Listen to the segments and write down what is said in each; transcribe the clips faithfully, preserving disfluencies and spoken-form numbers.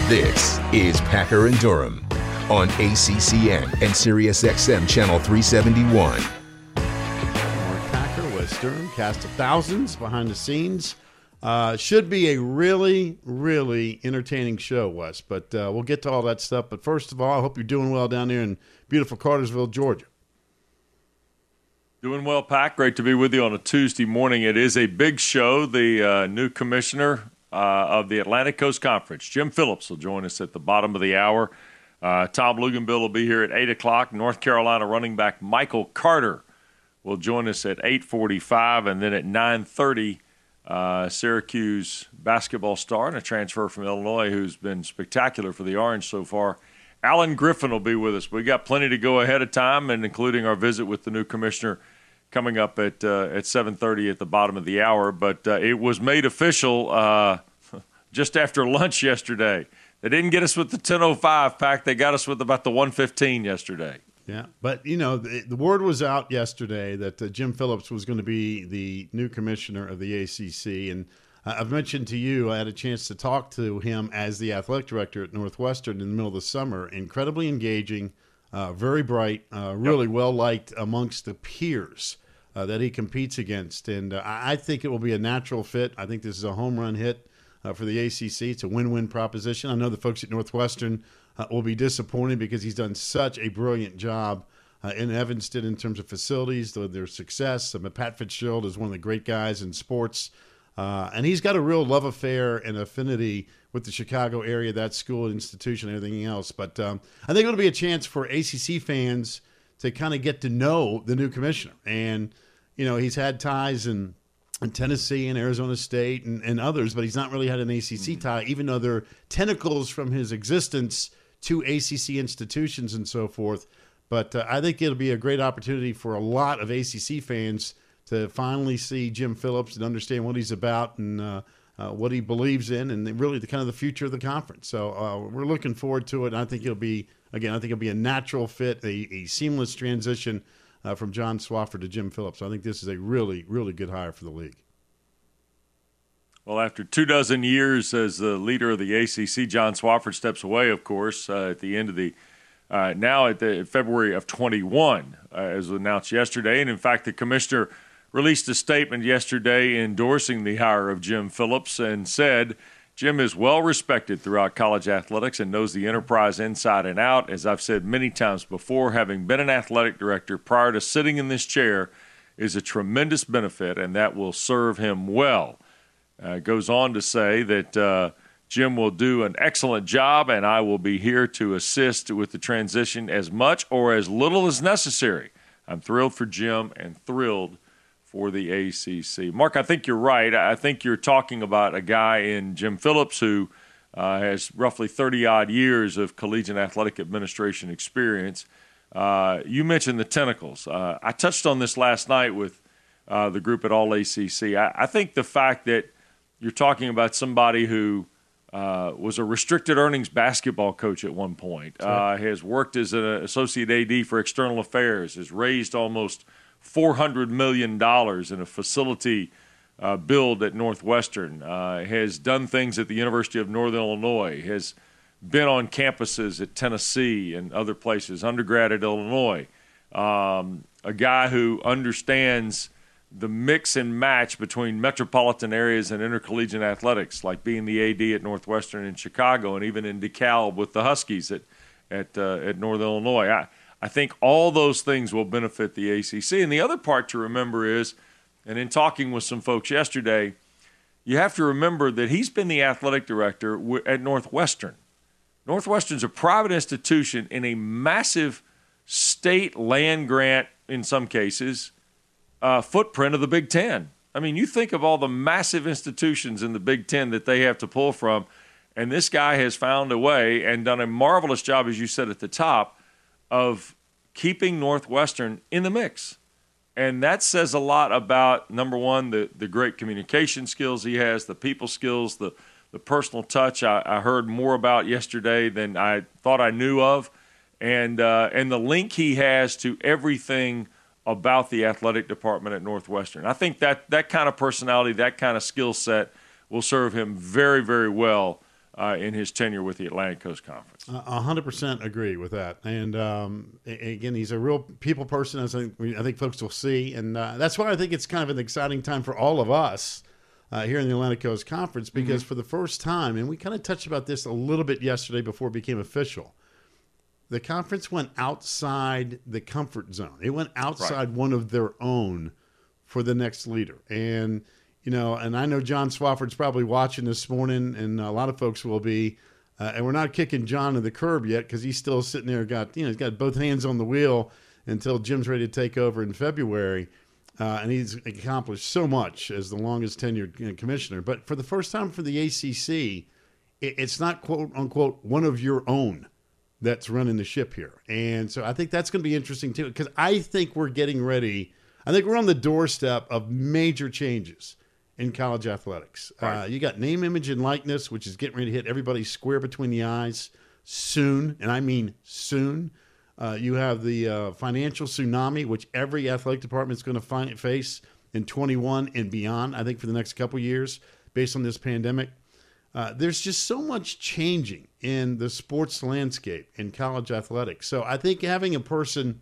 This is Packer and Durham on A C C N and Sirius X M Channel three seventy-one. Mark Packer, Wes Durham, cast of thousands behind the scenes. Uh, should be a really, really entertaining show, Wes. But uh, we'll get to all that stuff. But first of all, I hope you're doing well down there in beautiful Cartersville, Georgia. Doing well, Pack. Great to be with you on a Tuesday morning. It is a big show. The uh, new commissioner uh, of the Atlantic Coast Conference, Jim Phillips, will join us at the bottom of the hour. Uh, Tom Luginbill will be here at eight o'clock. North Carolina running back Michael Carter will join us at eight forty-five. And then at nine thirty, uh, Syracuse basketball star and a transfer from Illinois who's been spectacular for the Orange so far, Alan Griffin, will be with us. We got plenty to go ahead of time, and including our visit with the new commissioner coming up at uh, at seven thirty at the bottom of the hour. But uh, it was made official uh, just after lunch yesterday. They didn't get us with the ten oh five Pack. They got us with about the one fifteen yesterday. Yeah, but, you know, the, the word was out yesterday that uh, Jim Phillips was going to be the new commissioner of the A C C. And uh, I've mentioned to you, I had a chance to talk to him as the athletic director at Northwestern in the middle of the summer. Incredibly engaging, uh, very bright, uh, really yep. well-liked amongst the peers uh, that he competes against. And uh, I think it will be a natural fit. I think this is a home run hit uh, for the A C C. It's a win-win proposition. I know the folks at Northwestern Uh, will be disappointed because he's done such a brilliant job uh, in Evanston in terms of facilities, their, their success. I mean, Pat Fitzgerald is one of the great guys in sports, uh, and he's got a real love affair and affinity with the Chicago area, that school, institution, and everything else. But um, I think it'll be a chance for A C C fans to kind of get to know the new commissioner. And, you know, he's had ties in, in Tennessee and Arizona State and, and others, but he's not really had an A C C mm-hmm. tie, even though they're tentacles from his existence to A C C institutions and so forth. But uh, I think it'll be a great opportunity for a lot of A C C fans to finally see Jim Phillips and understand what he's about and uh, uh, what he believes in, and really the kind of the future of the conference. So uh, we're looking forward to it. And I think it'll be, again, I think it'll be a natural fit, a, a seamless transition uh, from John Swofford to Jim Phillips. So I think this is a really, really good hire for the league. Well, after two dozen years as the leader of the A C C, John Swofford steps away, of course, uh, at the end of the uh, – now at the February of twenty-one, uh, as announced yesterday. And, in fact, the commissioner released a statement yesterday endorsing the hire of Jim Phillips and said, Jim is well respected throughout college athletics and knows the enterprise inside and out. As I've said many times before, having been an athletic director prior to sitting in this chair is a tremendous benefit, and that will serve him well. Uh, goes on to say that uh, Jim will do an excellent job, and I will be here to assist with the transition as much or as little as necessary. I'm thrilled for Jim and thrilled for the A C C. Mark, I think you're right. I think you're talking about a guy in Jim Phillips who uh, has roughly thirty-odd years of collegiate athletic administration experience. Uh, you mentioned the tentacles. Uh, I touched on this last night with uh, the group at All A C C. I, I think the fact that you're talking about somebody who uh, was a restricted earnings basketball coach at one point, uh, has worked as an associate A D for external affairs, has raised almost four hundred million dollars in a facility uh, build at Northwestern, uh, has done things at the University of Northern Illinois, has been on campuses at Tennessee and other places, undergrad at Illinois, um, a guy who understands the mix and match between metropolitan areas and intercollegiate athletics, like being the A D at Northwestern in Chicago and even in DeKalb with the Huskies at at, uh, at Northern Illinois. I, I think all those things will benefit the A C C. And the other part to remember is, and in talking with some folks yesterday, you have to remember that he's been the athletic director at Northwestern. Northwestern's a private institution in a massive state land grant, in some cases, Uh, footprint of the Big Ten. I mean, you think of all the massive institutions in the Big Ten that they have to pull from, and this guy has found a way and done a marvelous job, as you said at the top, of keeping Northwestern in the mix. And that says a lot about, number one, the, the great communication skills he has, the people skills, the, the personal touch I, I heard more about yesterday than I thought I knew of, and uh, and the link he has to everything about the athletic department at Northwestern. I think that that kind of personality, that kind of skill set will serve him very, very well uh, in his tenure with the Atlantic Coast Conference. A hundred percent agree with that. And um, a- again, he's a real people person, as I think, I think folks will see. And uh, that's why I think it's kind of an exciting time for all of us uh, here in the Atlantic Coast Conference, because mm-hmm. for the first time, and we kind of touched about this a little bit yesterday before it became official, the conference went outside the comfort zone. It went outside right. one of their own for the next leader. And, you know, and I know John Swofford's probably watching this morning, and a lot of folks will be. Uh, and we're not kicking John to the curb yet, because he's still sitting there, got you know, he's got both hands on the wheel until Jim's ready to take over in February. Uh, and he's accomplished so much as the longest tenured you know, commissioner. But for the first time for the A C C, it, it's not, quote unquote, one of your own that's running the ship here. And so I think that's going to be interesting too, because I think we're getting ready. I think we're on the doorstep of major changes in college athletics. Right. Uh, you got name, image, and likeness, which is getting ready to hit everybody square between the eyes soon, and I mean soon. Uh, you have the uh, financial tsunami, which every athletic department is going to find, face in twenty-one and beyond, I think, for the next couple years based on this pandemic. Uh, there's just so much changing in the sports landscape in college athletics. So I think having a person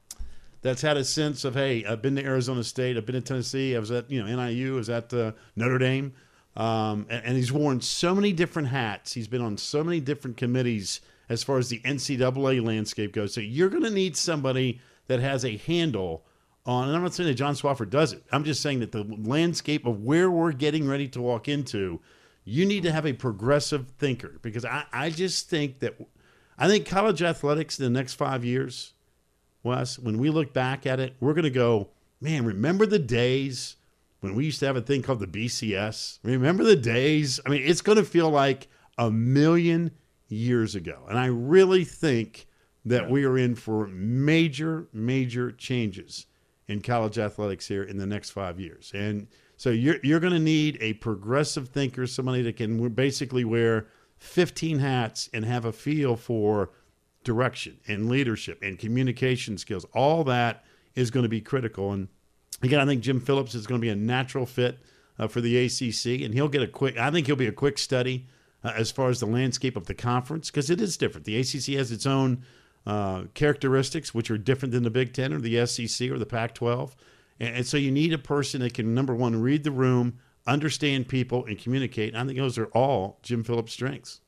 that's had a sense of, hey, I've been to Arizona State, I've been to Tennessee, I was at you know N I U, I was at uh, Notre Dame, um, and, and he's worn so many different hats. He's been on so many different committees as far as the N C double A landscape goes. So you're going to need somebody that has a handle on, and I'm not saying that John Swofford does it. I'm just saying that the landscape of where we're getting ready to walk into, you need to have a progressive thinker, because I, I just think that I think college athletics in the next five years, Wes, when we look back at it, we're going to go, man, remember the days when we used to have a thing called the B C S? Remember the days? I mean, it's going to feel like a million years ago. And I really think that yeah. we are in for major, major changes in college athletics here in the next five years. And so you're you're going to need a progressive thinker, somebody that can basically wear fifteen hats and have a feel for direction and leadership and communication skills. All that is going to be critical. And again, I think Jim Phillips is going to be a natural fit uh, for the A C C, and he'll get a quick, I think he'll be a quick study uh, as far as the landscape of the conference, because it is different. The A C C has its own uh, characteristics, which are different than the Big Ten or the S E C or the Pac twelve. And, and so you need a person that can, number one, read the room, understand people, and communicate. And I think those are all Jim Phillips' strengths.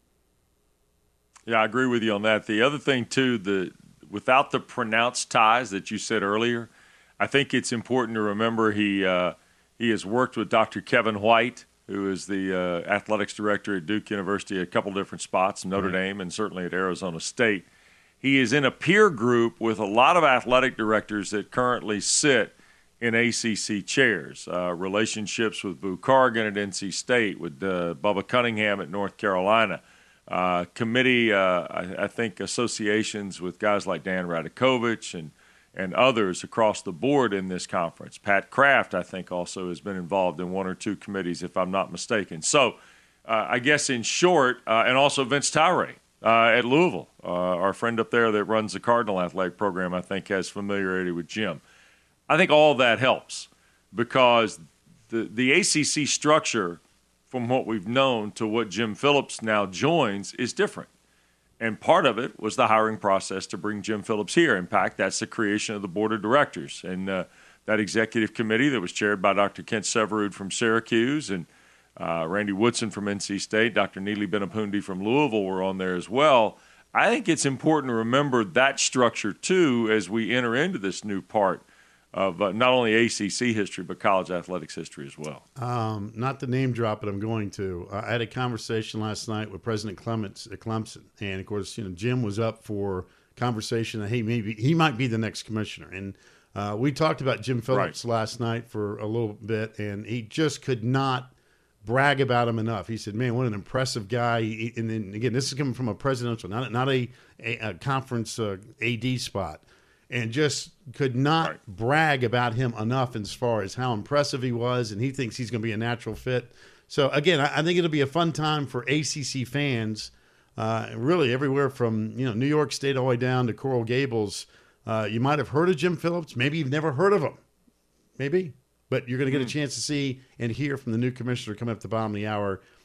Yeah, I agree with you on that. The other thing, too, the without the pronounced ties that you said earlier, I think it's important to remember he uh, he has worked with Doctor Kevin White, who is the uh, athletics director at Duke University, a couple different spots, Notre right. Dame, and certainly at Arizona State. He is in a peer group with a lot of athletic directors that currently sit in A C C chairs, uh, relationships with Boo Corrigan at N C State, with uh, Bubba Cunningham at North Carolina. Uh, committee, uh, I, I think associations with guys like Dan Radakovich and, and others across the board in this conference. Pat Kraft, I think, also has been involved in one or two committees, if I'm not mistaken. So uh, I guess in short, uh, and also Vince Tyree uh, at Louisville, uh, our friend up there that runs the Cardinal Athletic Program, I think has familiarity with Jim. I think all that helps, because the, the A C C structure, from what we've known to what Jim Phillips now joins, is different. And part of it was the hiring process to bring Jim Phillips here. In fact, that's the creation of the board of directors. And uh, that executive committee that was chaired by Doctor Kent Severud from Syracuse and uh, Randy Woodson from N C State, Doctor Neely Benapundi from Louisville were on there as well. I think it's important to remember that structure, too, as we enter into this new part of uh, not only A C C history, but college athletics history as well. Um, not to name drop, but I'm going to. Uh, I had a conversation last night with President Clements at Clemson, and of course, you know, Jim was up for conversation that, hey, maybe he might be the next commissioner. And uh, we talked about Jim Phillips right. last night for a little bit, and he just could not brag about him enough. He said, man, what an impressive guy. He, and then, again, this is coming from a presidential, not, not a, a, a conference uh, A D spot. And just could not right. brag about him enough as far as how impressive he was, and he thinks he's going to be a natural fit. So, again, I, I think it'll be a fun time for A C C fans, uh, really everywhere from you know New York State all the way down to Coral Gables. Uh, you might have heard of Jim Phillips. Maybe you've never heard of him. Maybe. But you're going to get mm. a chance to see and hear from the new commissioner coming up at the bottom of the hour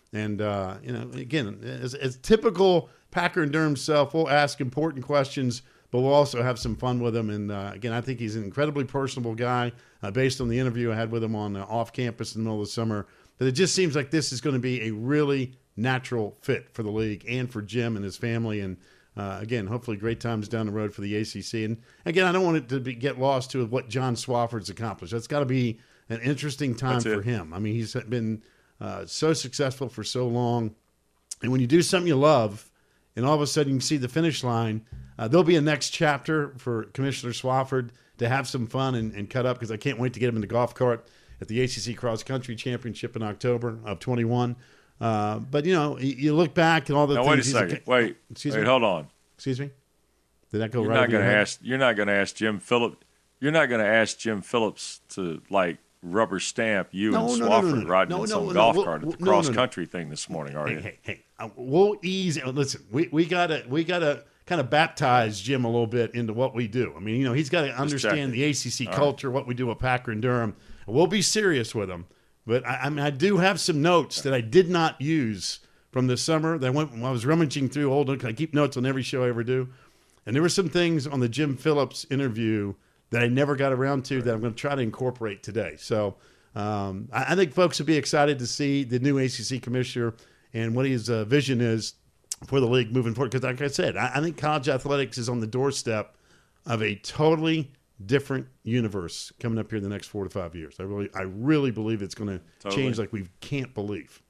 And, uh, you know, again, as, as typical Packer and Durham self, we'll ask important questions, but we'll also have some fun with him. And, uh, again, I think he's an incredibly personable guy uh, based on the interview I had with him on uh, off campus in the middle of the summer. But it just seems like this is going to be a really natural fit for the league and for Jim and his family. And, uh, again, hopefully great times down the road for the A C C. And, again, I don't want it to be, get lost to what John Swofford's accomplished. That's got to be an interesting time for him. I mean, he's been uh, so successful for so long. And when you do something you love and all of a sudden you can see the finish line, uh, there'll be a next chapter for Commissioner Swofford to have some fun and, and cut up, because I can't wait to get him in the golf cart at the A C C Cross Country Championship in October of twenty-one. Uh, but, you know, you, you look back and all the now, things. Wait a second. Wait. Excuse wait, me? hold on. Excuse me? Did that go you're right? Not gonna ahead? ask, you're not going to ask Jim Phillips. You're not going to ask Jim Phillips to, like, rubber stamp you No, and no, Swofford no, no, no. riding No, in no, some no, golf we'll- cart at the no, no, no. cross country thing this morning, are Hey, you? hey, hey. Uh, we'll ease. Listen, we, we gotta we gotta kind of baptize Jim a little bit into what we do. I mean, you know, he's got to understand checking. the A C C All culture, what we do with Packer and Durham. We'll be serious with him, but I, I mean, I do have some notes that I did not use from this summer. That I went when I was rummaging through old. I keep notes on every show I ever do, and there were some things on the Jim Phillips interview that I never got around to that I'm going to try to incorporate today. So um, I, I think folks will be excited to see the new A C C commissioner and what his uh, vision is for the league moving forward. Because like I said, I, I think college athletics is on the doorstep of a totally different universe coming up here in the next four to five years. I really, I really believe it's going to Totally. change like we can't believe.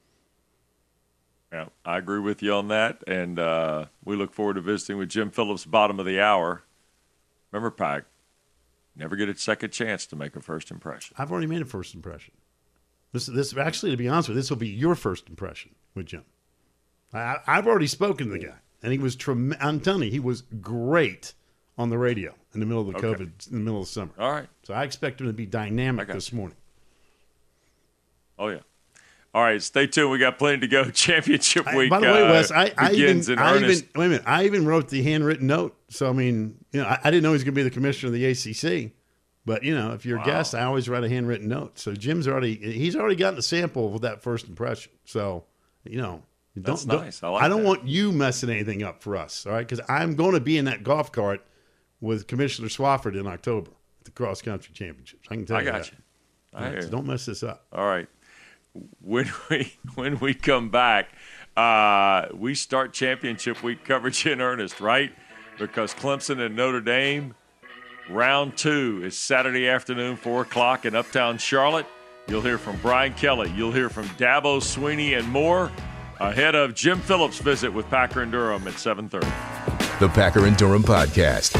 Yeah, I agree with you on that, and uh, we look forward to visiting with Jim Phillips, bottom of the hour. Remember, Pack, never get a second chance to make a first impression. I've already made a first impression. This, this actually, to be honest with you, this will be your first impression with Jim. I, I've already spoken to the guy, and he was trem- I'm telling you, he was great on the radio in the middle of the Okay. COVID, in the middle of the summer. All right. So I expect him to be dynamic I got this you. morning. Oh, yeah. All right, stay tuned. We got plenty to go. Championship I- week by the way, uh, Wes, I, I even, begins in I earnest. even, wait a minute, I even wrote the handwritten note. So I mean, you know, I, I didn't know he was going to be the commissioner of the A C C, but you know, if you're Wow. a guest, I always write a handwritten note. So Jim's already, he's already gotten a sample of that first impression. So you know, don't, That's don't- nice. I like don't that. want you messing anything up for us, all right? Because I'm going to be in that golf cart with Commissioner Swofford in October at the cross country championships. I can tell I you got that. you. All I right, hear so you. don't mess this up. All right. When we when we come back, uh, we start championship week coverage in earnest, right? Because Clemson and Notre Dame, round two is Saturday afternoon, four o'clock in Uptown Charlotte. You'll hear from Brian Kelly. You'll hear from Dabo Swinney and more ahead of Jim Phillips' visit with Packer and Durham at seven thirty. The Packer and Durham Podcast.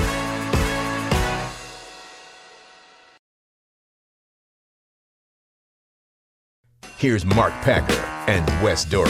Here's Mark Packer and Wes Durham.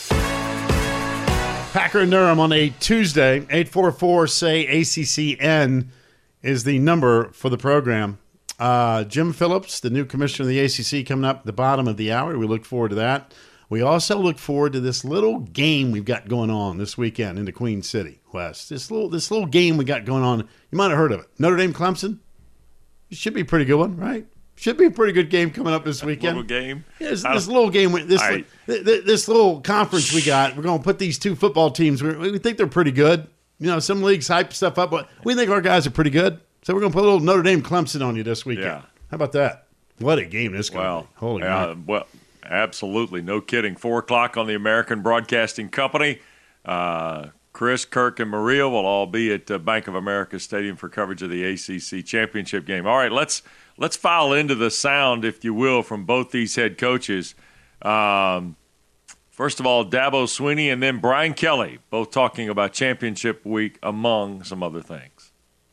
Packer and Durham on a Tuesday, eight four four, say A C C N is the number for the program. Uh, Jim Phillips, the new commissioner of the A C C, coming up at the bottom of the hour. We look forward to that. We also look forward to this little game we've got going on this weekend into Queen City, West. This little this little game we got going on. You might have heard of it. Notre Dame Clemson. It should be a pretty good one, right? Should be a pretty good game coming up this weekend. Little game. Yeah, this, I- this little game, this I- th- th- this little conference we got, we're going to put these two football teams. We, we think they're pretty good. You know, some leagues hype stuff up, but we think our guys are pretty good. So we're going to put a little Notre Dame Clemson on you this weekend. Yeah. How about that? What a game this going to Well, be. Holy yeah, moly. well, absolutely, no kidding. Four o'clock on the American Broadcasting Company. Uh, Chris, Kirk, and Maria will all be at uh, Bank of America Stadium for coverage of the A C C championship game. All right, let's let's file into the sound, if you will, from both these head coaches. Um, first of all, Dabo Swinney and then Brian Kelly, both talking about championship week among some other things.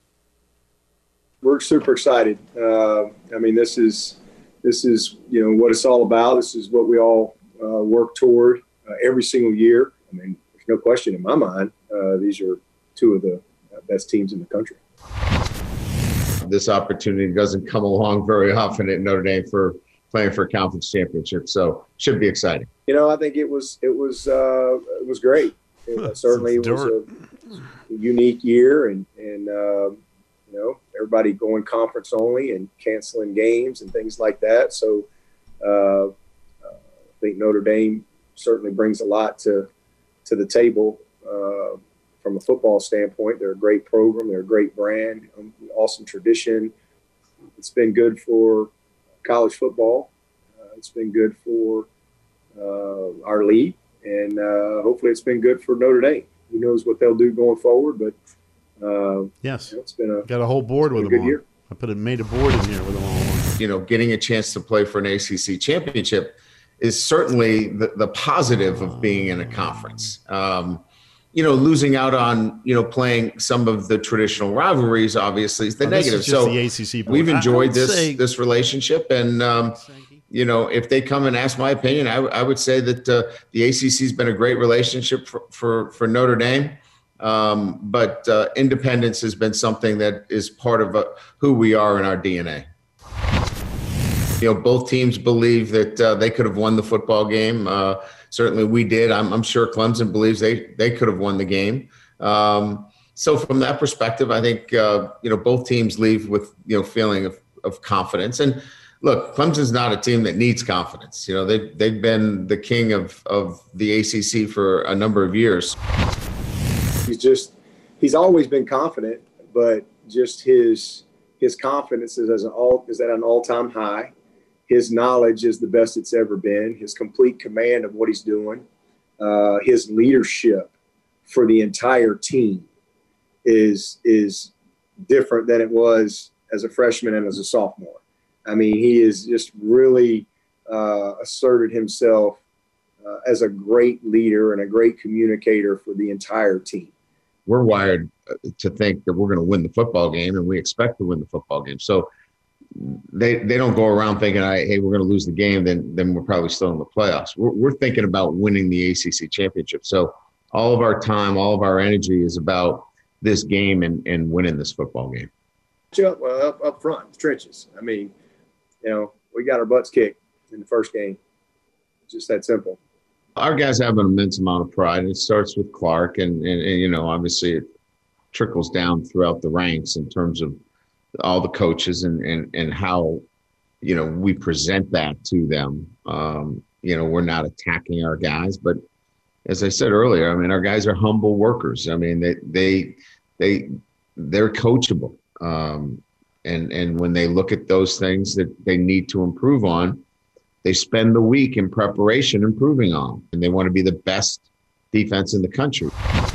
We're super excited. Uh, I mean, this is this is you know what it's all about. This is what we all uh, work toward uh, every single year. I mean, there's no question in my mind. Uh, these are two of the best teams in the country. This opportunity doesn't come along very often at Notre Dame for playing for a conference championship, so should be exciting. You know, I think it was it was uh, it was great. It, certainly, it was a unique year, and and uh, you know, everybody going conference only and canceling games and things like that. So uh, uh, I think Notre Dame certainly brings a lot to to the table uh, from a football standpoint. They're a great program. They're a great brand, um, awesome tradition. It's been good for college football. Uh, it's been good for uh, our league, and uh, hopefully it's been good for Notre Dame. Who knows what they'll do going forward, but uh, yes, you know, it's been a got a whole board with a them good on. year. I put a made a board in here with them all on. You know, getting a chance to play for an A C C championship is certainly the, the positive of being in a conference. Um, you know, losing out on, you know, playing some of the traditional rivalries, obviously, is the Oh, this negative. is just So the A C C board. we've I- I enjoyed would this say- this relationship. And, um, you know, if they come and ask my opinion, I, w- I would say that uh, the A C C has been a great relationship for, for, for Notre Dame. Um, but uh, independence has been something that is part of uh, who we are in our D N A. You know, both teams believe that uh, they could have won the football game. Uh, certainly we did. I'm, I'm sure Clemson believes they, they could have won the game. Um, so from that perspective, I think, uh, you know, both teams leave with, you know, feeling of, of confidence. And look, Clemson's not a team that needs confidence. You know, they've, they've been the king of, of the A C C for a number of years. He's just, he's always been confident, but just his, his confidence is, as an all, is at an all-time high. His knowledge is the best it's ever been. His complete command of what he's doing, uh, his leadership for the entire team is is different than it was as a freshman and as a sophomore. I mean, he has just really uh, asserted himself uh, as a great leader and a great communicator for the entire team. We're wired to think that we're going to win the football game, and we expect to win the football game. So they they don't go around thinking, hey, we're going to lose the game, then then we're probably still in the playoffs. We're, we're thinking about winning the A C C championship. So all of our time, all of our energy is about this game and, and winning this football game. Up, uh, up, up front, the trenches. I mean, you know, we got our butts kicked in the first game. It's just that simple. Our guys have an immense amount of pride, and it starts with Clark, and, and, and you know, obviously it trickles down throughout the ranks in terms of all the coaches and, and, and how, you know, we present that to them. Um, you know, we're not attacking our guys, but as I said earlier, I mean, our guys are humble workers. I mean, they, they, they, they're coachable. Um, and, and when they look at those things that they need to improve on, they spend the week in preparation improving on, and they want to be the best defense in the country.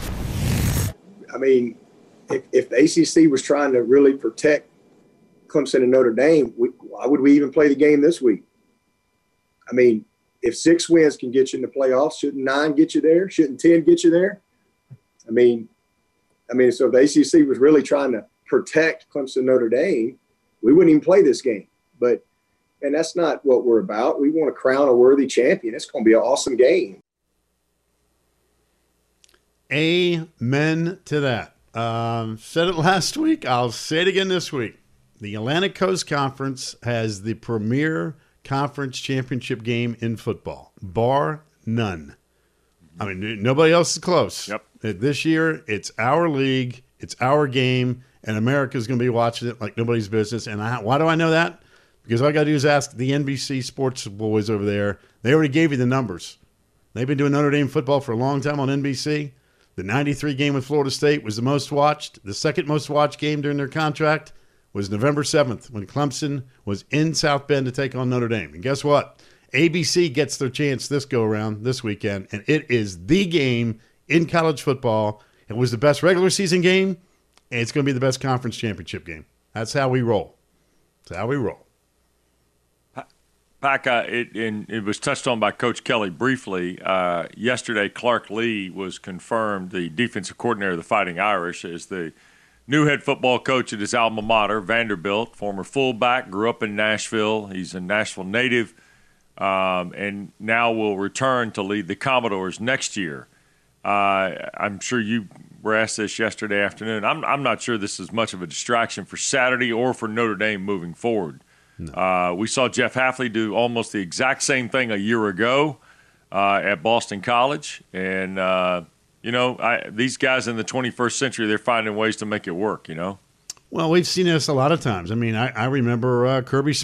I mean, if, if the A C C was trying to really protect Clemson and Notre Dame, we, why would we even play the game this week? I mean, if six wins can get you in the playoffs, shouldn't nine get you there? Shouldn't ten get you there? I mean, I mean, so if the A C C was really trying to protect Clemson and Notre Dame, we wouldn't even play this game. But, and that's not what we're about. We want to crown a worthy champion. It's going to be an awesome game. Amen to that. Um, said it last week. I'll say it again this week. The Atlantic Coast Conference has the premier conference championship game in football, bar none. I mean, nobody else is close. Yep. This year, it's our league, it's our game, and America's going to be watching it like nobody's business. And I, why do I know that? Because all I got to do is ask the N B C Sports boys over there. They already gave you the numbers. They've been doing Notre Dame football for a long time on N B C. The ninety-three game with Florida State was the most watched. The second most watched game during their contract was November seventh when Clemson was in South Bend to take on Notre Dame. And guess what? A B C gets their chance this go-around this weekend, and it is the game in college football. It was the best regular season game, and it's going to be the best conference championship game. That's how we roll. That's how we roll. Pack, uh, it, and it was touched on by Coach Kelly briefly. Uh, yesterday, Clark Lee was confirmed the defensive coordinator of the Fighting Irish as the new head football coach at his alma mater, Vanderbilt, former fullback, grew up in Nashville. He's a Nashville native, um, and now will return to lead the Commodores next year. Uh, I'm sure you were asked this yesterday afternoon. I'm, I'm not sure this is much of a distraction for Saturday or for Notre Dame moving forward. No. Uh, we saw Jeff Hafley do almost the exact same thing a year ago uh, at Boston College. And, uh, you know, I, these guys in the twenty-first century, they're finding ways to make it work, you know. Well, we've seen this a lot of times. I mean, I, I remember uh, Kirby Smart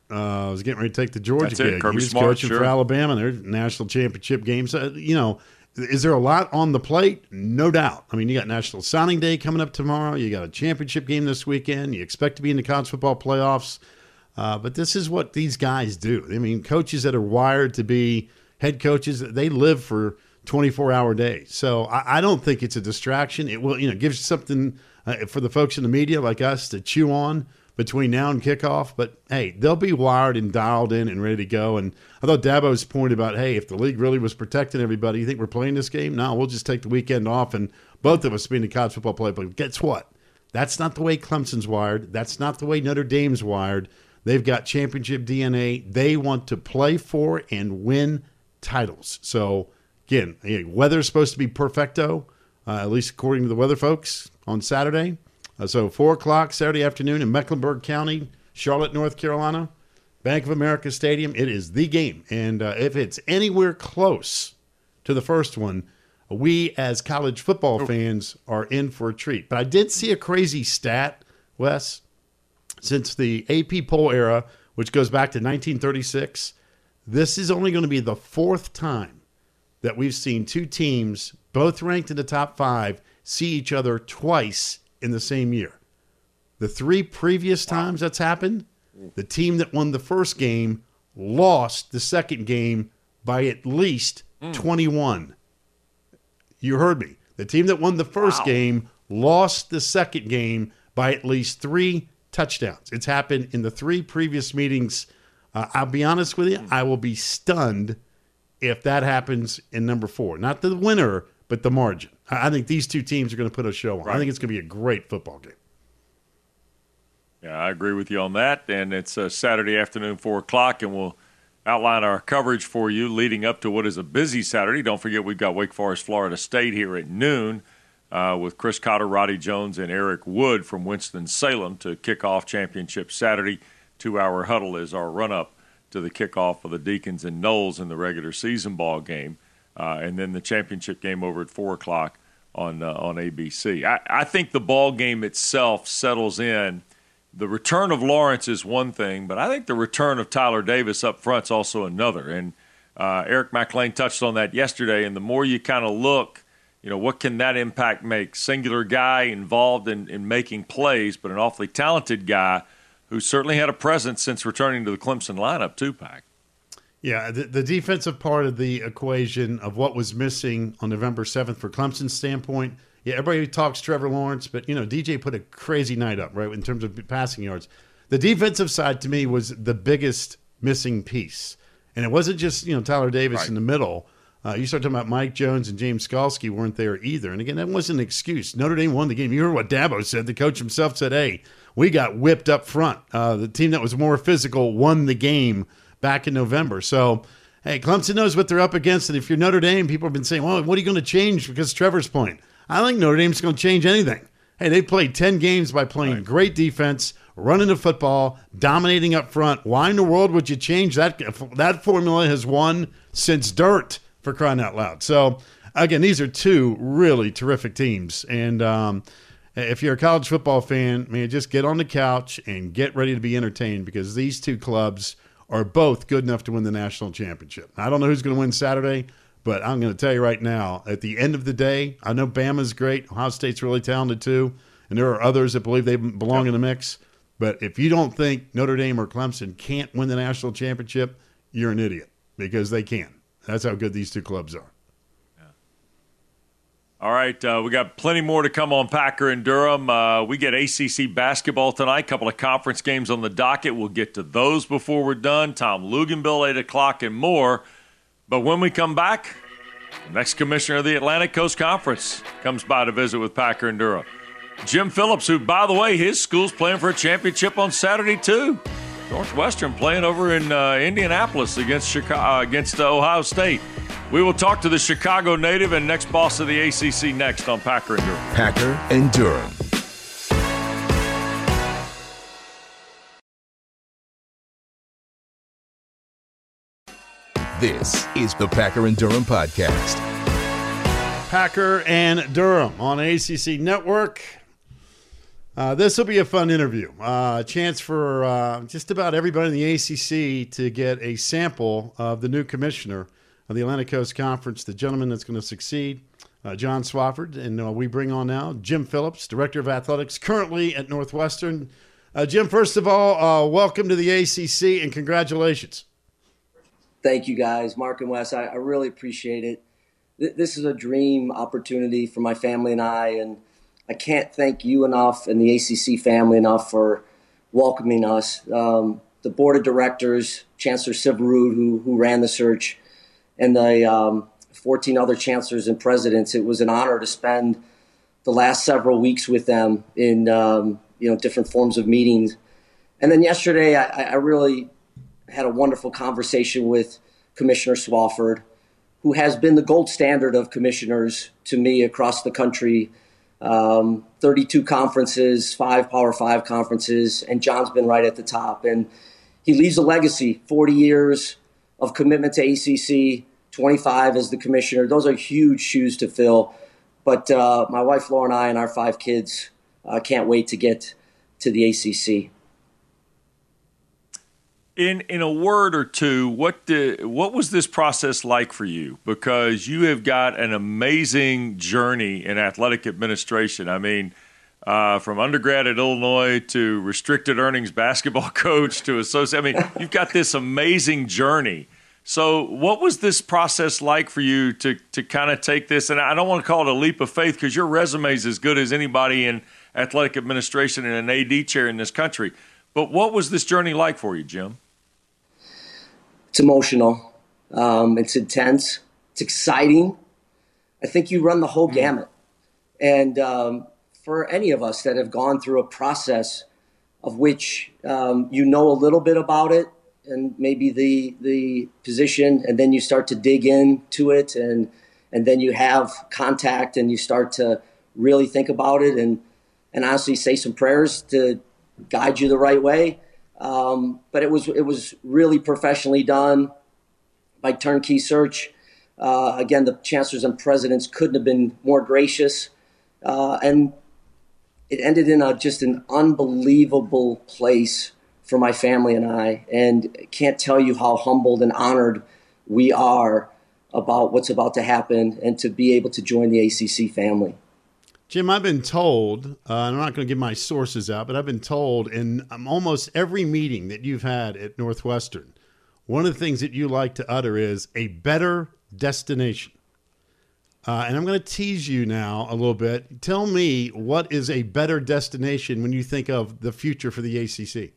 uh, was getting ready to take the Georgia That's it, gig. Kirby he was Smart, coaching sure. for Alabama. Their national championship games. Uh, you know, is there a lot on the plate? No doubt. I mean, you got National Signing Day coming up tomorrow. You got a championship game this weekend. You expect to be in the college football playoffs. Uh, but this is what these guys do. I mean, coaches that are wired to be head coaches, they live for twenty-four hour days. So I, I don't think it's a distraction. It will, you know, gives you something uh, for the folks in the media like us to chew on between now and kickoff. But, hey, they'll be wired and dialed in and ready to go. And I thought Dabo's point about, hey, if the league really was protecting everybody, you think we're playing this game? No, we'll just take the weekend off and both of us be in the college football play. But guess what? That's not the way Clemson's wired. That's not the way Notre Dame's wired. They've got championship D N A. They want to play for and win titles. So, again, weather's supposed to be perfecto, uh, at least according to the weather folks, on Saturday. Uh, so four o'clock Saturday afternoon in Mecklenburg County, Charlotte, North Carolina, Bank of America Stadium. It is the game. And uh, if it's anywhere close to the first one, we as college football fans are in for a treat. But I did see a crazy stat, Wes. Since the A P poll era, which goes back to nineteen thirty-six, this is only going to be the fourth time that we've seen two teams, both ranked in the top five, see each other twice in the same year. The three previous times that's happened, the team that won the first game lost the second game by at least mm. twenty-one. You heard me. The team that won the first wow. game lost the second game by at least three touchdowns. It's happened in the three previous meetings. Uh, I'll be honest with you, I will be stunned if that happens in number four. Not the winner, but the margin. I think these two teams are going to put a show on. Right. I think it's going to be a great football game. Yeah, I agree with you on that. And it's uh, Saturday afternoon, four o'clock, and we'll outline our coverage for you leading up to what is a busy Saturday. Don't forget we've got Wake Forest, Florida State here at noon. Uh, with Chris Cotter, Roddy Jones, and Eric Wood from Winston-Salem to kick off championship Saturday. Two-hour huddle is our run-up to the kickoff of the Deacons and Knowles in the regular season ball game, uh, and then the championship game over at four o'clock on uh, on A B C. I, I think the ball game itself settles in. The return of Lawrence is one thing, but I think the return of Tyler Davis up front is also another. And uh, Eric McLean touched on that yesterday, and the more you kind of look, you know, what can that impact make? Singular guy involved in, in making plays, but an awfully talented guy who certainly had a presence since returning to the Clemson lineup, too, Pac. Yeah, the, the defensive part of the equation of what was missing on November seventh for Clemson's standpoint, yeah, everybody talks Trevor Lawrence, but, you know, D J put a crazy night up, right, in terms of passing yards. The defensive side, to me, was the biggest missing piece. And it wasn't just, you know, Tyler Davis right. in the middle. Uh, you start talking about Mike Jones and James Skalski weren't there either. And, again, that wasn't an excuse. Notre Dame won the game. You heard what Dabo said. The coach himself said, hey, we got whipped up front. Uh, the team that was more physical won the game back in November. So, hey, Clemson knows what they're up against. And if you're Notre Dame, people have been saying, well, what are you going to change because Trevor's playing? I don't think Notre Dame's going to change anything. Hey, they played ten games by playing right. great defense, running the football, dominating up front. Why in the world would you change that? That formula has won since dirt. For crying out loud. So, again, these are two really terrific teams. And um, if you're a college football fan, man, just get on the couch and get ready to be entertained because these two clubs are both good enough to win the national championship. I don't know who's going to win Saturday, but I'm going to tell you right now, at the end of the day, I know Bama's great. Ohio State's really talented too. And there are others that believe they belong yep. in the mix. But if you don't think Notre Dame or Clemson can't win the national championship, you're an idiot because they can. That's how good these two clubs are. Yeah. All right, uh, we got plenty more to come on Packer and Durham. Uh, we get A C C basketball tonight, a couple of conference games on the docket. We'll get to those before we're done. Tom Luginbill, eight o'clock and more. But when we come back, the next commissioner of the Atlantic Coast Conference comes by to visit with Packer and Durham. Jim Phillips, who, by the way, his school's playing for a championship on Saturday, too. Northwestern playing over in uh, Indianapolis against Chicago, uh, against uh, Ohio State. We will talk to the Chicago native and next boss of the A C C next on Packer and Durham. Packer and Durham. This is the Packer and Durham podcast. Packer and Durham on A C C Network. Uh, this will be a fun interview. Uh, a chance for uh, just about everybody in the A C C to get a sample of the new commissioner of the Atlantic Coast Conference, the gentleman that's going to succeed, uh, John Swofford. And uh, we bring on now Jim Phillips, Director of Athletics, currently at Northwestern. Uh, Jim, first of all, uh, welcome to the A C C and congratulations. Thank you, guys. Mark and Wes, I, I really appreciate it. Th- this is a dream opportunity for my family and I, and I can't thank you enough and the A C C family enough for welcoming us. Um, the board of directors, Chancellor Syverud, who who ran the search, and the um, fourteen other chancellors and presidents. It was an honor to spend the last several weeks with them in um, you know different forms of meetings. And then yesterday, I, I really had a wonderful conversation with Commissioner Swofford, who has been the gold standard of commissioners to me across the country. Um, thirty-two conferences, five Power Five conferences, and John's been right at the top. And he leaves a legacy, forty years of commitment to A C C, twenty-five as the commissioner. Those are huge shoes to fill. But uh, my wife, Laura, and I and our five kids uh, can't wait to get to the A C C. In in a word or two, what did, what was this process like for you? Because you have got an amazing journey in athletic administration. I mean, uh, from undergrad at Illinois to restricted earnings basketball coach to associate. I mean, you've got this amazing journey. So what was this process like for you to to kind of take this? And I don't want to call it a leap of faith because your resume is as good as anybody in athletic administration and an A D chair in this country. But what was this journey like for you, Jim? It's emotional. Um, it's intense. It's exciting. I think you run the whole gamut. And um, for any of us that have gone through a process of which um, you know a little bit about it and maybe the the position, and then you start to dig into it, and and then you have contact and you start to really think about it and, and honestly say some prayers to guide you the right way. Um, but it was it was really professionally done by Turnkey Search. Uh, again, the chancellors and presidents couldn't have been more gracious, uh, and it ended in a, just an unbelievable place for my family and I. And I can't tell you how humbled and honored we are about what's about to happen and to be able to join the A C C family. Jim, I've been told, uh, I'm not going to give my sources out, but I've been told in um, almost every meeting that you've had at Northwestern, one of the things that you like to utter is a better destination. Uh, and I'm going to tease you now a little bit. Tell me, what is a better destination when you think of the future for the A C C?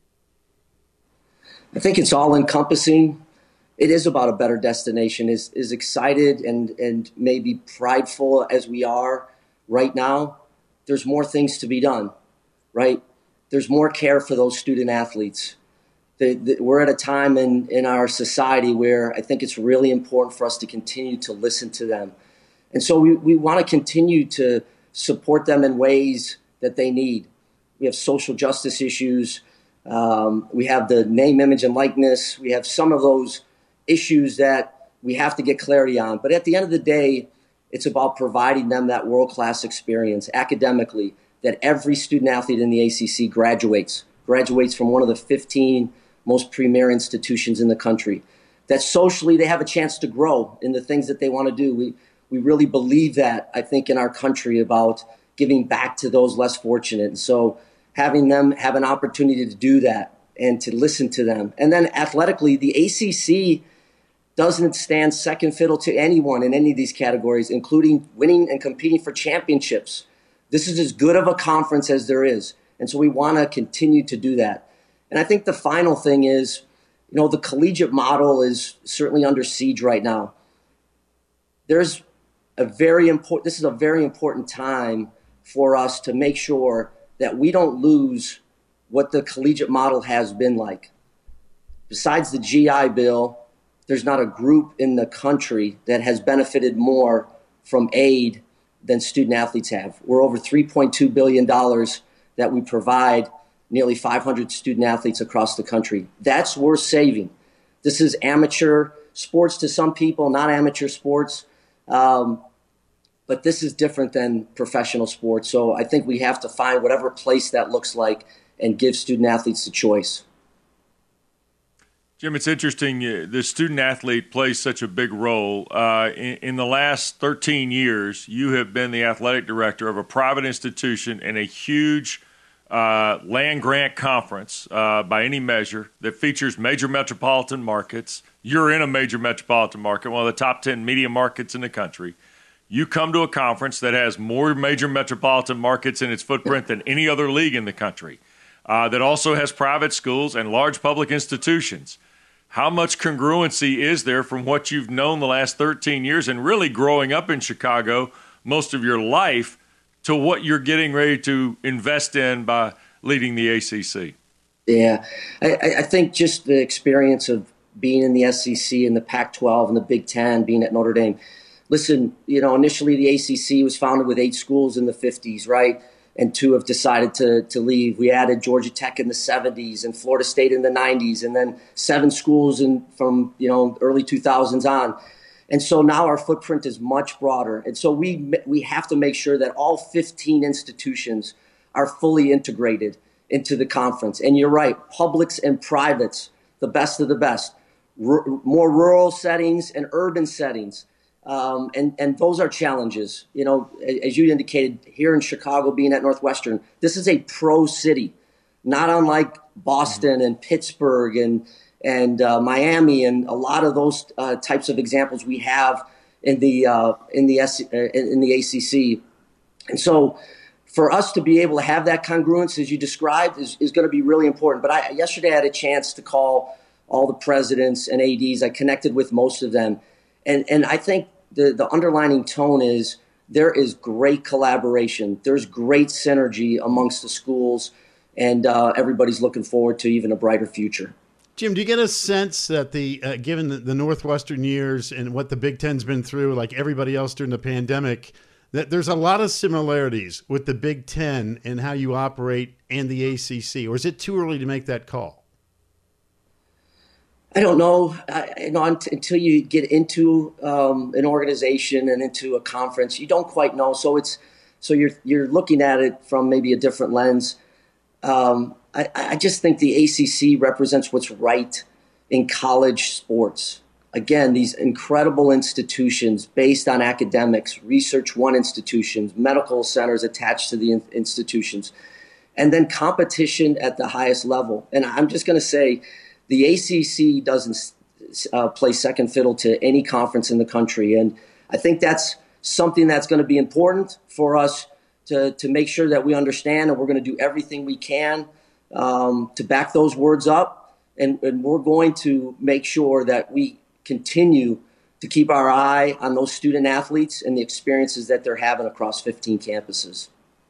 I think it's all encompassing. It is about a better destination. As, as excited and, and maybe prideful as we are right now, there's more things to be done, right? There's more care for those student athletes. The, the, we're at a time in, in our society where I think it's really important for us to continue to listen to them. And so we, we want to continue to support them in ways that they need. We have social justice issues. Um, we have the name, image, and likeness. We have some of those issues that we have to get clarity on. But at the end of the day, it's about providing them that world-class experience academically, that every student athlete in the A C C graduates, graduates from one of the fifteen most premier institutions in the country, that socially they have a chance to grow in the things that they want to do. We we really believe that, I think, in our country about giving back to those less fortunate. And so having them have an opportunity to do that and to listen to them. And then athletically, the A C C doesn't stand second fiddle to anyone in any of these categories, including winning and competing for championships. This is as good of a conference as there is. And so we want to continue to do that. And I think the final thing is, you know, the collegiate model is certainly under siege right now. There's a very important, this is a very important time for us to make sure that we don't lose what the collegiate model has been like. Besides the G I Bill, there's not a group in the country that has benefited more from aid than student athletes have. We're over three point two billion dollars that we provide nearly five hundred student athletes across the country. That's worth saving. This is amateur sports to some people, not amateur sports. Um, but this is different than professional sports. So I think we have to find whatever place that looks like and give student athletes the choice. Jim, it's interesting. Uh, the student athlete plays such a big role. Uh, in, in the last thirteen years, you have been the athletic director of a private institution in a huge uh, land grant conference uh, by any measure that features major metropolitan markets. You're in a major metropolitan market, one of the top ten media markets in the country. You come to a conference that has more major metropolitan markets in its footprint than any other league in the country, uh, that also has private schools and large public institutions. How much congruency is there from what you've known the last thirteen years and really growing up in Chicago most of your life to what you're getting ready to invest in by leading the A C C? Yeah, I, I think just the experience of being in the S E C and the Pac twelve and the Big Ten, being at Notre Dame. Listen, you know, initially the A C C was founded with eight schools in the fifties, right? And two have decided to to leave. We added Georgia Tech in the seventies and Florida State in the nineties, and then seven schools in from, you know, early two thousands on. And so now our footprint is much broader. And so we we have to make sure that all fifteen institutions are fully integrated into the conference. And you're right, publics and privates, the best of the best, R- more rural settings and urban settings. Um, and, and those are challenges. You know, as you indicated, here in Chicago, being at Northwestern, this is a pro city, not unlike Boston and Pittsburgh and and uh, Miami and a lot of those uh, types of examples we have in the uh, in the S- in the A C C. And so, for us to be able to have that congruence, as you described, is, is going to be really important. But I, yesterday, I had a chance to call all the presidents and A Ds. I connected with most of them, and and I think the the underlining tone is there is great collaboration. There's great synergy amongst the schools, and uh, everybody's looking forward to even a brighter future. Jim, do you get a sense that the uh, given the, the Northwestern years and what the Big Ten's been through, like everybody else during the pandemic, that there's a lot of similarities with the Big Ten and how you operate and the A C C, or is it too early to make that call? I don't know. I, you know, until you get into um, an organization and into a conference, you don't quite know. So it's so you're you're looking at it from maybe a different lens. Um, I, I just think the A C C represents what's right in college sports. Again, these incredible institutions based on academics, Research One institutions, medical centers attached to the in- institutions, and then competition at the highest level. And I'm just going to say, the A C C doesn't uh, play second fiddle to any conference in the country. And I think that's something that's going to be important for us to, to make sure that we understand, and we're going to do everything we can um, to back those words up. And, and we're going to make sure that we continue to keep our eye on those student athletes and the experiences that they're having across fifteen campuses.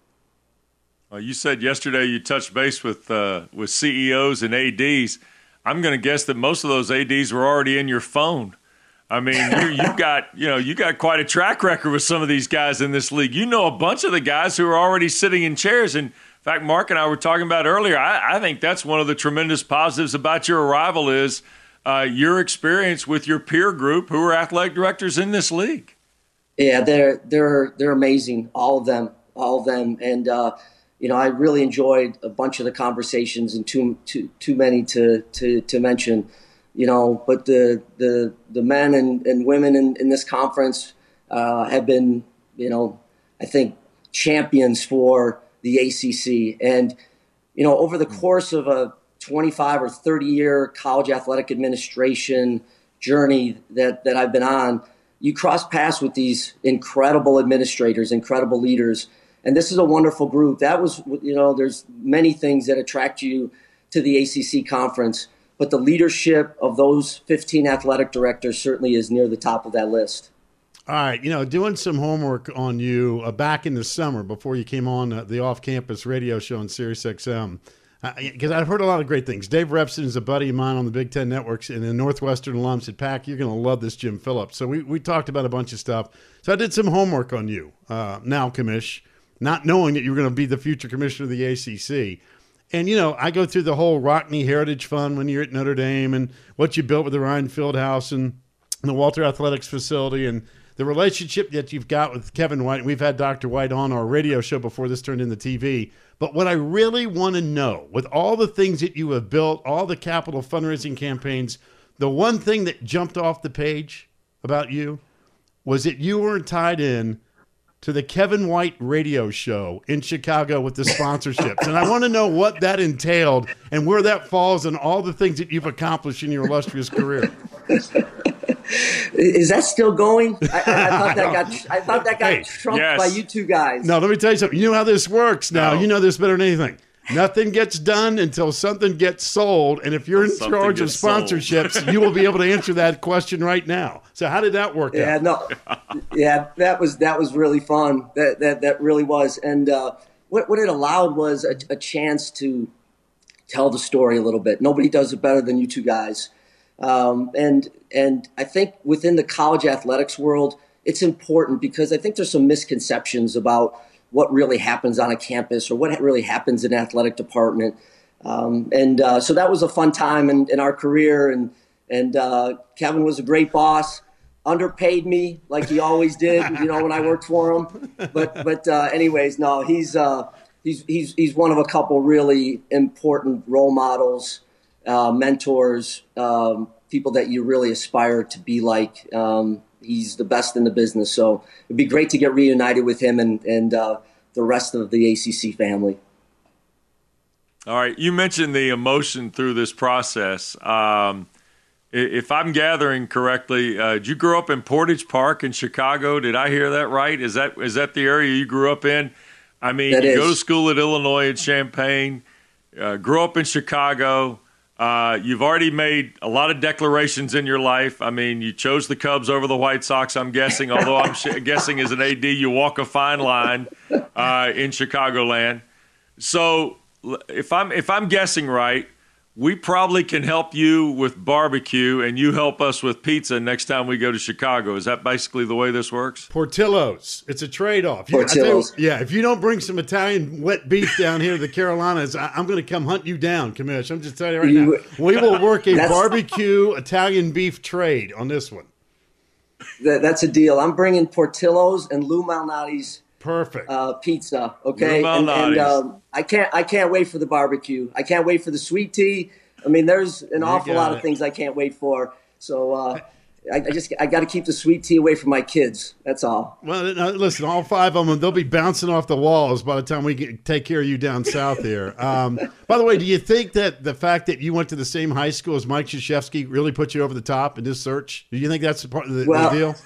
Well, you said yesterday you touched base with uh, with C E Os and A Ds. I'm going to guess that most of those A Ds were already in your phone. I mean, you, you got you know you got quite a track record with some of these guys in this league. You know a bunch of the guys who are already sitting in chairs. And in fact, Mark and I were talking about earlier. I, I think that's one of the tremendous positives about your arrival is uh, your experience with your peer group who are athletic directors in this league. Yeah, they're they're they're amazing, all of them, all of them, and. Uh, You know, I really enjoyed a bunch of the conversations, and too too too many to to, to mention. You know, but the the the men and, and women in, in this conference uh, have been, you know, I think champions for the A C C. And you know, over the course of a twenty-five or thirty year college athletic administration journey that that I've been on, you cross paths with these incredible administrators, incredible leaders. And this is a wonderful group. That was, you know, there's many things that attract you to the A C C conference, but the leadership of those fifteen athletic directors certainly is near the top of that list. All right. You know, doing some homework on you uh, back in the summer before you came on uh, the off-campus radio show on Sirius X M, because uh, I've heard a lot of great things. Dave Repson is a buddy of mine on the Big Ten Networks, and the Northwestern alum said, Pack, you're going to love this Jim Phillips. So we, we talked about a bunch of stuff. So I did some homework on you, uh, now, Commish, not knowing that you were going to be the future commissioner of the A C C. And, you know, I go through the whole Rockne Heritage Fund when you're at Notre Dame and what you built with the Ryan Fieldhouse and the Walter Athletics facility and the relationship that you've got with Kevin White. We've had Doctor White on our radio show before this turned into T V. But what I really want to know, with all the things that you have built, all the capital fundraising campaigns, the one thing that jumped off the page about you was that you were tied in to the Kevin White radio show in Chicago with the sponsorships. And I want to know what that entailed and where that falls in all the things that you've accomplished in your illustrious career. Is that still going? I, I, I thought that got I thought that got Hey, trumped yes. by you two guys. No, let me tell you something. You know how this works now. No. You know this better than anything. Nothing gets done until something gets sold. And if you're in Something charge of gets sold. sponsorships, you will be able to answer that question right now. So how did that work Yeah, out? no, yeah, that was that was really fun. That that that really was. And uh, what what it allowed was a, a chance to tell the story a little bit. Nobody does it better than you two guys. Um, and and I think within the college athletics world, it's important because I think there's some misconceptions about what really happens on a campus or what really happens in an athletic department. Um, and uh, so that was a fun time in, in our career. And and uh, Kevin was a great boss, underpaid me like he always did, you know, when I worked for him. But but uh, anyways, no, he's uh, he's he's he's one of a couple really important role models, uh, mentors, um, people that you really aspire to be like. Um, He's the best in the business. So it'd be great to get reunited with him and, and uh, the rest of the A C C family. All right. You mentioned the emotion through this process. Um, if I'm gathering correctly, uh, did you grow up in Portage Park in Chicago? Did I hear that right? Is that is that the area you grew up in? I mean, That you is. go to school at Illinois at Champaign, uh, grow up in Chicago. Uh, you've already made a lot of declarations in your life. I mean, you chose the Cubs over the White Sox, I'm guessing, although I'm sh- guessing as an A D, you walk a fine line uh, in Chicagoland. So if I'm if I'm guessing right, we probably can help you with barbecue and you help us with pizza next time we go to Chicago. Is that basically the way this works? Portillo's. It's a trade-off. You- I tell you- Portillo's. yeah, if you don't bring some Italian wet beef down here to the Carolinas, I, I'm going to come hunt you down, Commish. I'm just telling you right You- now. We will work a That's- barbecue Italian beef trade on this one. That, that's a deal. I'm bringing Portillo's and Lou Malnati's Perfect. uh, pizza. Okay, Lou and, and Malnati's. um, I can't I can't wait for the barbecue. I can't wait for the sweet tea. I mean, there's an awful got lot it. of things I can't wait for. So uh, I, I just I got to keep the sweet tea away from my kids. That's all. Well, no, listen, all five of them, they'll be bouncing off the walls by the time we get, take care of you down south here. Um, by the way, do you think that the fact that you went to the same high school as Mike Krzyzewski really put you over the top in this search? Do you think that's part of the, Well, the deal?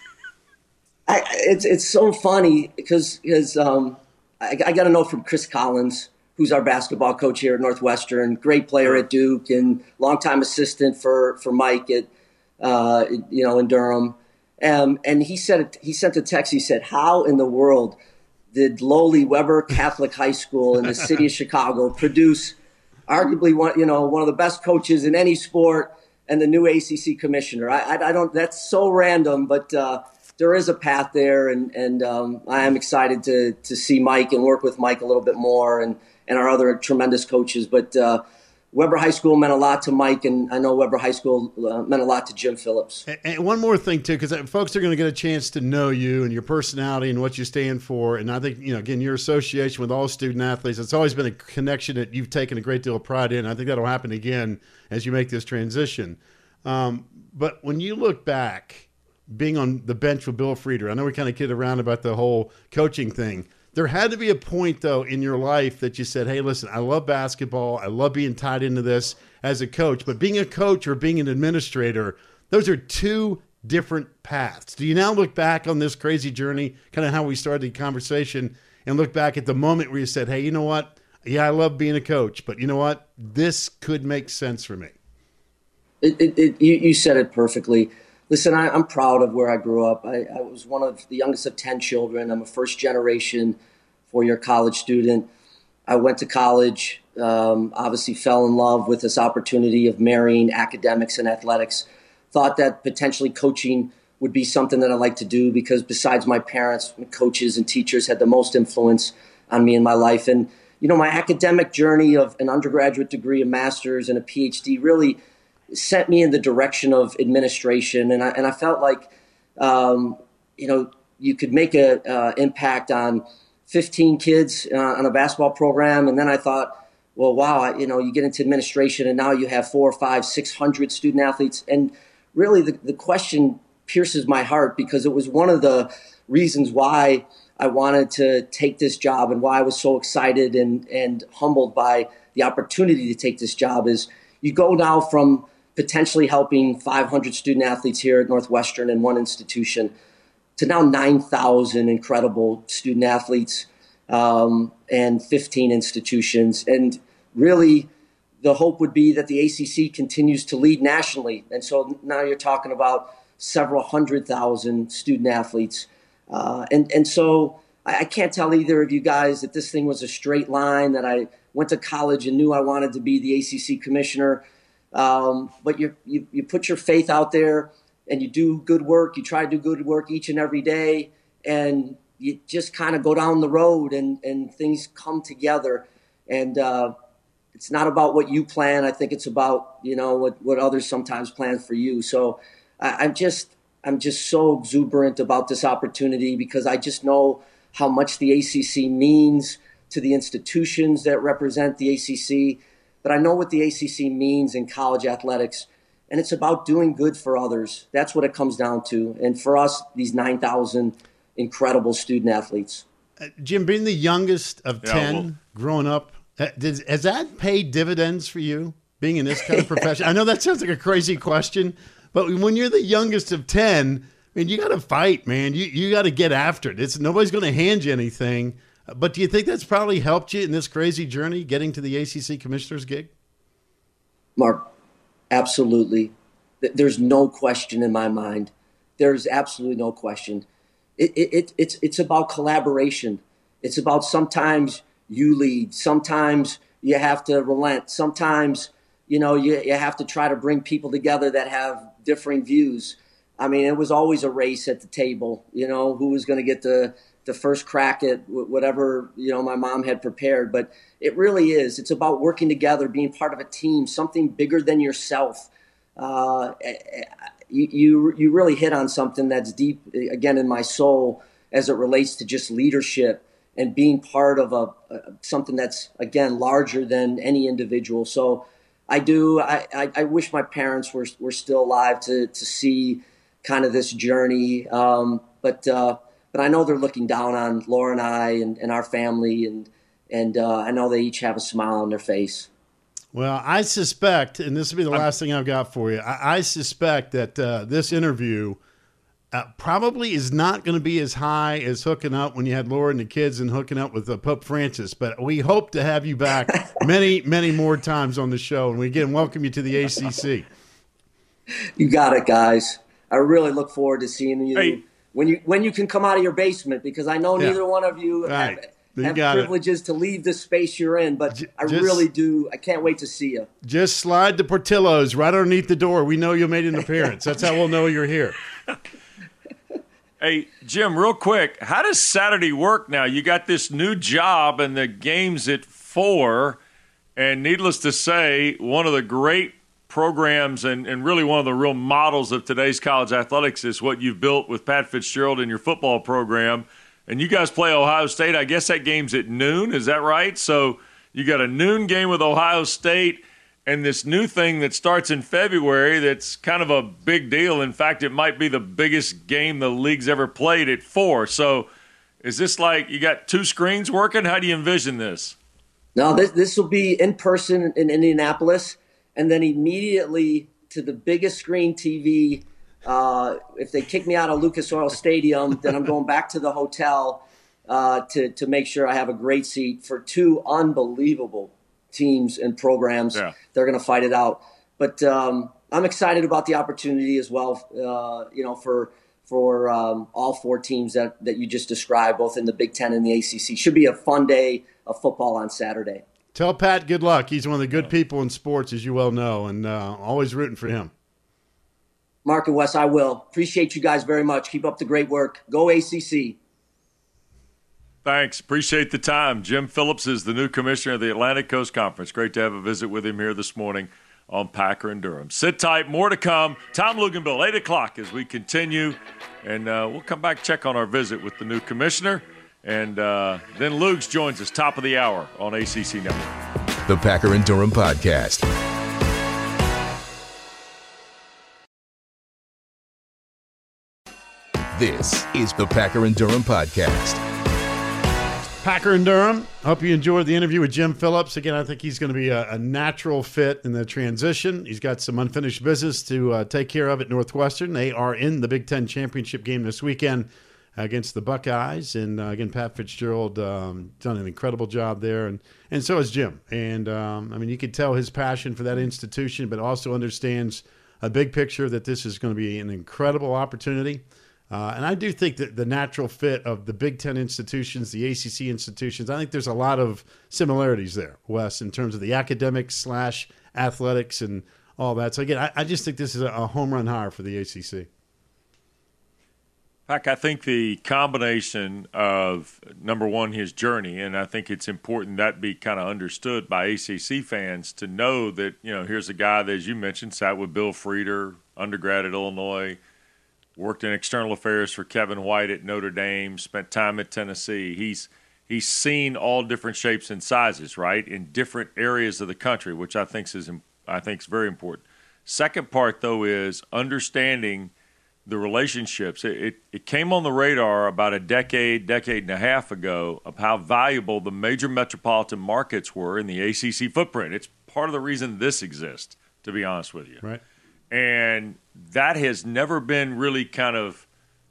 I, it's it's so funny because because um, I, I got a note from Chris Collins, who's our basketball coach here at Northwestern, great player at Duke and longtime assistant for for Mike at uh, you know in Durham. Um, and he said he sent a text. He said, "How in the world did lowly Weber Catholic High School in the city of Chicago produce arguably one you know one of the best coaches in any sport and the new A C C commissioner?" I I, I don't. That's so random, but. Uh, There is a path there, and and um, I am excited to to see Mike and work with Mike a little bit more, and, and our other tremendous coaches. But uh, Weber High School meant a lot to Mike, and I know Weber High School uh, meant a lot to Jim Phillips. And, and one more thing, too, because folks are going to get a chance to know you and your personality and what you stand for. And I think, you know, again, your association with all student athletes, it's always been a connection that you've taken a great deal of pride in. I think that'll happen again as you make this transition. Um, but when you look back, being on the bench with Bill Frieder, I know we kind of kid around about the whole coaching thing. There had to be a point, though, in your life that you said, hey, listen, I love basketball. I love being tied into this as a coach. But being a coach or being an administrator, those are two different paths. Do you now look back on this crazy journey, kind of how we started the conversation, and look back at the moment where you said, hey, you know what? Yeah, I love being a coach, but you know what? This could make sense for me. It, it, it, you, you said it perfectly. Listen, I, I'm proud of where I grew up. I, I was one of the youngest of ten children. I'm a first-generation four-year college student. I went to college, um, obviously fell in love with this opportunity of marrying academics and athletics. Thought that potentially coaching would be something that I like to do because besides my parents, coaches and teachers had the most influence on me in my life. And, you know, my academic journey of an undergraduate degree, a master's, and a P H D really – sent me in the direction of administration. And I, and I felt like um, you know, you could make a uh, impact on fifteen kids uh, on a basketball program. And then I thought, well, wow, I, you know, you get into administration and now you have four, five, six hundred student athletes. And really the, the question pierces my heart because it was one of the reasons why I wanted to take this job and why I was so excited and, and humbled by the opportunity to take this job is you go now from potentially helping five hundred student athletes here at Northwestern in one institution to now nine thousand incredible student athletes um, and fifteen institutions. And really the hope would be that the A C C continues to lead nationally. And so now you're talking about several hundred thousand student athletes. Uh, and, and so I, I can't tell either of you guys that this thing was a straight line, that I went to college and knew I wanted to be the A C C commissioner. Um, but you, you you put your faith out there and you do good work. You try to do good work each and every day, and you just kind of go down the road and, and things come together. And uh, it's not about what you plan. I think it's about, you know, what, what others sometimes plan for you. So I, I'm just I'm just so exuberant about this opportunity because I just know how much the A C C means to the institutions that represent the A C C. But I know what the A C C means in college athletics, and it's about doing good for others. That's what it comes down to. And for us, these nine thousand incredible student athletes. Uh, Jim, being the youngest of yeah, ten well, growing up, uh, does, has that paid dividends for you, being in this kind of profession? I know that sounds like a crazy question, but when you're the youngest of ten, I mean, you got to fight, man. You you got to get after it. It's nobody's going to hand you anything. But do you think that's probably helped you in this crazy journey getting to the A C C commissioner's gig? Mark, absolutely. There's no question in my mind. There's absolutely no question. It, it, it, it's, it's about collaboration. It's about sometimes you lead. Sometimes you have to relent. Sometimes, you know, you, you have to try to bring people together that have differing views. I mean, it was always a race at the table, you know, who was going to get the the first crack at whatever, you know, my mom had prepared. But it really is. It's about working together, being part of a team, something bigger than yourself. Uh, you, you, you really hit on something that's deep, again, in my soul as it relates to just leadership and being part of a, a something that's, again, larger than any individual. So I do, I, I, I wish my parents were, were still alive to, to see kind of this journey. Um, but, uh, But I know they're looking down on Laura and I and, and our family, and and uh, I know they each have a smile on their face. Well, I suspect, and this will be the last thing I've got for you, I, I suspect that uh, this interview uh, probably is not going to be as high as hooking up when you had Laura and the kids and hooking up with uh, Pope Francis. But we hope to have you back many, many more times on the show. And we again welcome you to the A C C. You got it, guys. I really look forward to seeing you. Hey. When you when you can come out of your basement, because I know Yeah. neither one of you Right. have, You have got it. privileges to leave the space you're in, but J- I just- really do. I can't wait to see you. Just slide the Portillo's right underneath the door. We know you made an appearance. That's how we'll know you're here. Hey, Jim, real quick, how does Saturday work now? You got this new job and the game's at four, and needless to say, one of the great programs and, and really one of the real models of today's college athletics is what you've built with Pat Fitzgerald in your football program. And you guys play Ohio State. I guess that game's at noon. Is that right? So you got a noon game with Ohio State and this new thing that starts in February that's kind of a big deal. In fact, it might be the biggest game the league's ever played at four. So is this like you got two screens working? How do you envision this? No, this this will be in person in Indianapolis, and then immediately to the biggest screen T V. Uh, if they kick me out of Lucas Oil Stadium, then I'm going back to the hotel uh, to to make sure I have a great seat for two unbelievable teams and programs. Yeah. They're going to fight it out. But um, I'm excited about the opportunity as well. Uh, you know, for for um, all four teams that that you just described, both in the Big Ten and the A C C. Should be a fun day of football on Saturday. Tell Pat good luck. He's one of the good people in sports, as you well know, and uh, always rooting for him. Mark and Wes, I will. Appreciate you guys very much. Keep up the great work. Go A C C. Thanks. Appreciate the time. Jim Phillips is the new commissioner of the Atlantic Coast Conference. Great to have a visit with him here this morning on Packer and Durham. Sit tight. More to come. Tom Luginbill, eight o'clock as we continue And uh, we'll come back, check on our visit with the new commissioner. And uh, then Lugs joins us top of the hour on A C C Network. The Packer and Durham Podcast. This is the Packer and Durham Podcast. Packer and Durham, hope you enjoyed the interview with Jim Phillips. Again, I think he's going to be a, a natural fit in the transition. He's got some unfinished business to uh, take care of at Northwestern. They are in the Big Ten championship game this weekend against the Buckeyes. And, uh, again, Pat Fitzgerald um, done an incredible job there, and, and so has Jim. And, um, I mean, you could tell his passion for that institution, but also understands a big picture that this is going to be an incredible opportunity. Uh, and I do think that the natural fit of the Big Ten institutions, the A C C institutions, I think there's a lot of similarities there, Wes, in terms of the academics slash athletics and all that. So, again, I, I just think this is a, a home run hire for the A C C. Heck, I think the combination of, number one, his journey, and I think it's important that be kind of understood by A C C fans to know that, you know, here's a guy that, as you mentioned, sat with Bill Frieder, undergrad at Illinois, worked in external affairs for Kevin White at Notre Dame, spent time at Tennessee. He's he's seen all different shapes and sizes, right, in different areas of the country, which I think is I think is very important. Second part, though, is understanding the relationships. It, it it came on the radar about a decade, decade and a half ago of how valuable the major metropolitan markets were in the A C C footprint. It's part of the reason this exists, to be honest with you. Right. And that has never been really kind of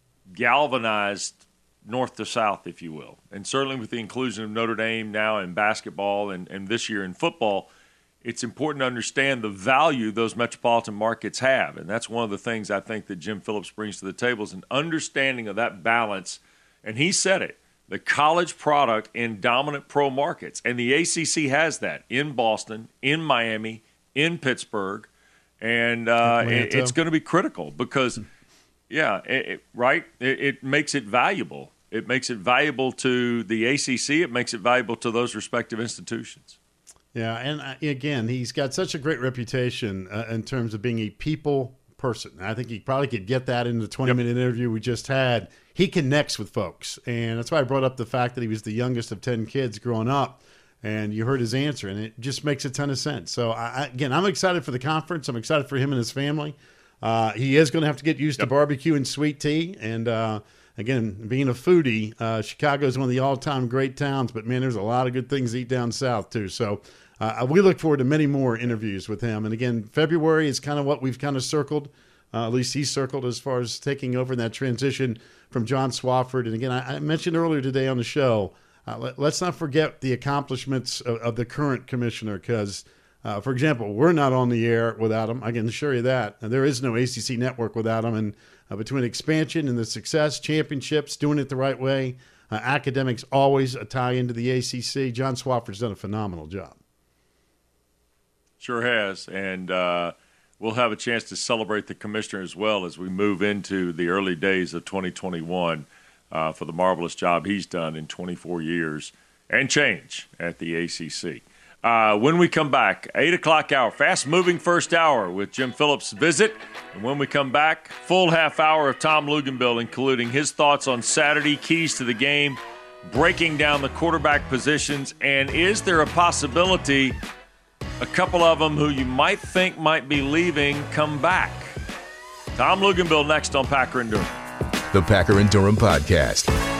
galvanized north to south, if you will. And certainly with the inclusion of Notre Dame now in basketball and, and this year in football, it's important to understand the value those metropolitan markets have. And that's one of the things I think that Jim Phillips brings to the table is an understanding of that balance. And he said it, the college product in dominant pro markets. And the A C C has that in Boston, in Miami, in Pittsburgh. And uh, it, it's going to be critical because, yeah, it, it, right, it, it makes it valuable. It makes it valuable to the A C C. It makes it valuable to those respective institutions. Yeah, and uh, again, he's got such a great reputation uh, in terms of being a people person. I think he probably could get that in the twenty-minute yep. interview we just had. He connects with folks, and that's why I brought up the fact that he was the youngest of ten kids growing up. And you heard his answer, and it just makes a ton of sense. So, I, again, I'm excited for the conference. I'm excited for him and his family. Uh, he is going to have to get used yep. to barbecue and sweet tea. And, uh, again, being a foodie, uh, Chicago is one of the all-time great towns. But, man, there's a lot of good things to eat down south, too. So, uh, we look forward to many more interviews with him. And, again, February is kind of what we've kind of circled. Uh, at least he's circled as far as taking over in that transition from John Swofford. And, again, I, I mentioned earlier today on the show, Uh, let, let's not forget the accomplishments of, of the current commissioner because, uh, for example, we're not on the air without him. I can assure you that. And there is no A C C network without him. And uh, between expansion and the success, championships, doing it the right way, uh, academics always a tie into the A C C. John Swofford's done a phenomenal job. Sure has. And uh, we'll have a chance to celebrate the commissioner as well as we move into the early days of twenty twenty-one. Uh, for the marvelous job he's done in twenty-four years and change at the A C C. Uh, when we come back, eight o'clock hour, fast-moving first hour with Jim Phillips' visit. And when we come back, full half hour of Tom Luginbill, including his thoughts on Saturday, keys to the game, breaking down the quarterback positions, and is there a possibility a couple of them who you might think might be leaving come back? Tom Luginbill next on Packer and Durham. The Packer and Durham Podcast.